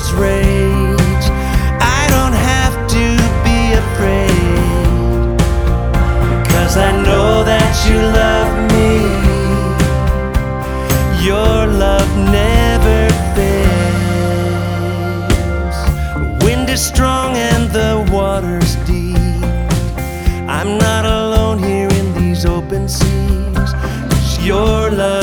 waves rage, I don't have to be afraid, 'cause I know that you love me. Your love never fails. The wind is strong and the water's deep. I'm not alone here in these open seas, 'cause your love